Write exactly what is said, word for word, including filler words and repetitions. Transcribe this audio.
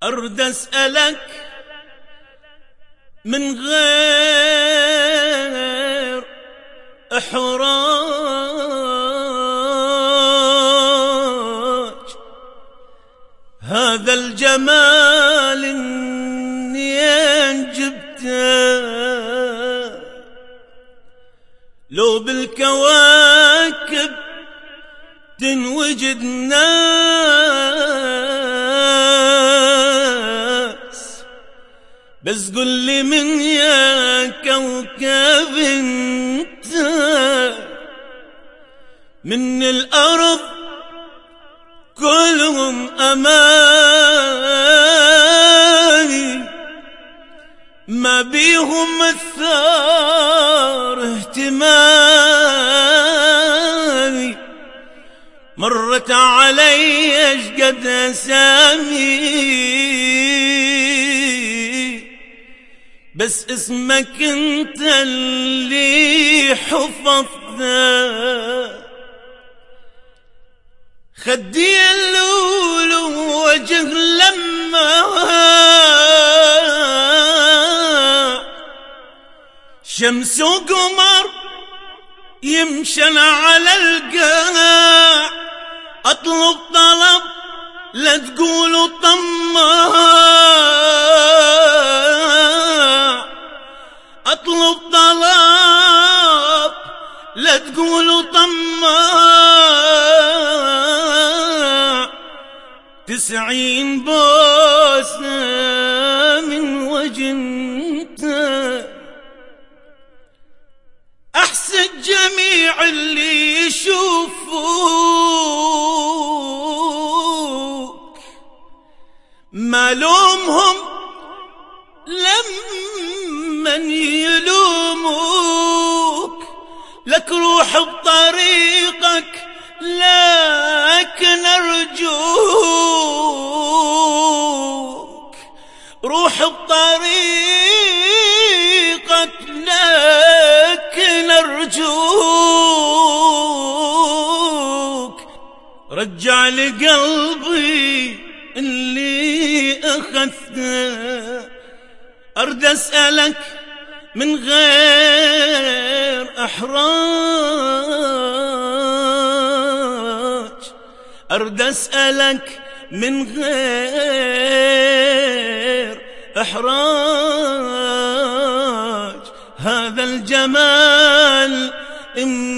أرد أسألك من غير إحراج، هذا الجمال منين جبته؟ لو بالكواكب تنوجد ناس، بس قل لي من يا كوكب انت؟ من الأرض كلهم أماني، ما بيهم الثار اهتمامي. مرت علي اشقد اسامي، بس اسمك انت اللي حفظته. خدي اللول ووجه لما شمس وقمر يمشن على القاع، اطلب طلب لا تقولوا طماع، اطلب طلب لا تقولوا طماع. تسعين بوسة من وجنته، احسد جميع اللي يشوفوك، ما لومهم لمن يلوموك. لك روح بطريقك لكن ارجوك، روح بطريقك لكن ارجوك. رجع لقلبي اللي اخذته. ارد اسألك من غير احراج، ارد اسألك من غير احراج، هذا الجمال